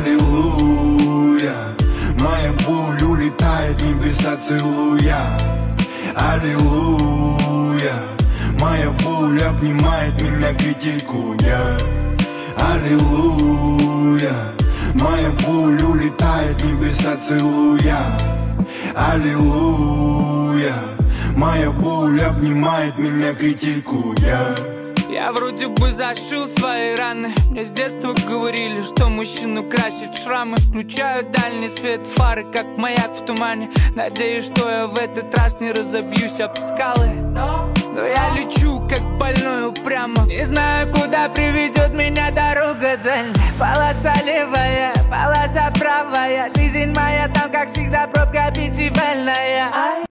Аллилуйя. Моя боль улетает, небеса целуя. Аллилуйя. Моя боль обнимает меня, критикуя. Аллилуйя. Моя боль улетает, небеса целуя. Аллилуйя. Моя боль обнимает меня, критикуя. Я вроде бы зашил свои раны. Мне с детства говорили, что мужчину красят шрамы. Включаю дальний свет фары, как маяк в тумане. Надеюсь, что я в этот раз не разобьюсь об скалы. Но я лечу, как больной упрямо. Не знаю, куда приведет меня дорога дальняя. Полоса левая, полоса правая. Жизнь моя там, как всегда, пробка пятибалльная.